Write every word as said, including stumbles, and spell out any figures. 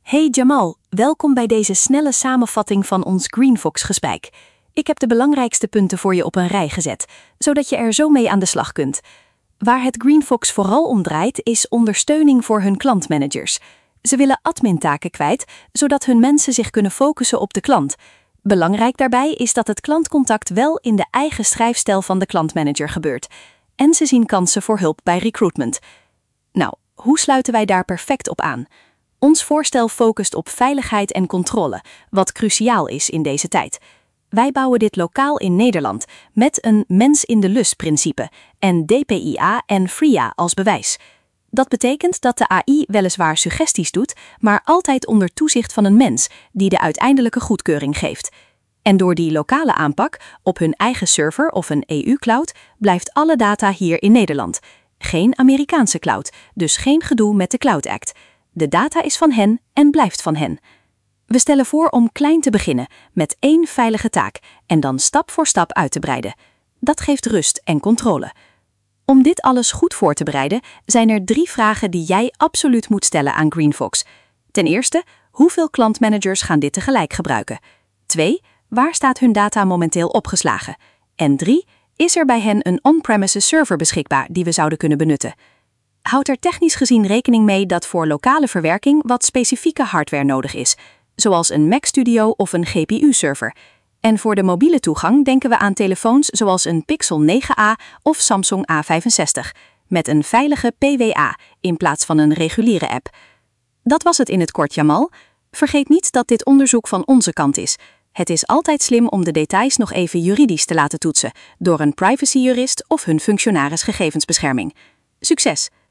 Hey Jamal, welkom bij deze snelle samenvatting van ons GreenFox-gesprek. Ik heb de belangrijkste punten voor je op een rij gezet, zodat je er zo mee aan de slag kunt. Waar het GreenFox vooral om draait, is ondersteuning voor hun klantmanagers. Ze willen admintaken kwijt, zodat hun mensen zich kunnen focussen op de klant. Belangrijk daarbij is dat het klantcontact wel in de eigen schrijfstijl van de klantmanager gebeurt. En ze zien kansen voor hulp bij recruitment. Nou, hoe sluiten wij daar perfect op aan? Ons voorstel focust op veiligheid en controle, wat cruciaal is in deze tijd. Wij bouwen dit lokaal in Nederland met een mens in de lus-principe en D P I A en F R I A als bewijs. Dat betekent dat de A I weliswaar suggesties doet, maar altijd onder toezicht van een mens die de uiteindelijke goedkeuring geeft. En door die lokale aanpak op hun eigen server of een E U-cloud blijft alle data hier in Nederland. Geen Amerikaanse cloud, dus geen gedoe met de Cloud Act. De data is van hen en blijft van hen. We stellen voor om klein te beginnen, met één veilige taak, en dan stap voor stap uit te breiden. Dat geeft rust en controle. Om dit alles goed voor te bereiden, zijn er drie vragen die jij absoluut moet stellen aan GreenFox. Ten eerste, hoeveel klantmanagers gaan dit tegelijk gebruiken? Twee, waar staat hun data momenteel opgeslagen? En drie, is er bij hen een on-premises server beschikbaar die we zouden kunnen benutten? Houd er technisch gezien rekening mee dat voor lokale verwerking wat specifieke hardware nodig is, zoals een Mac Studio of een G P U-server. En voor de mobiele toegang denken we aan telefoons zoals een Pixel negen a of Samsung A vijfenzestig, met een veilige P W A in plaats van een reguliere app. Dat was het in het kort, Jamal. Vergeet niet dat dit onderzoek van onze kant is. Het is altijd slim om de details nog even juridisch te laten toetsen door een privacyjurist of hun functionaris gegevensbescherming. Succes!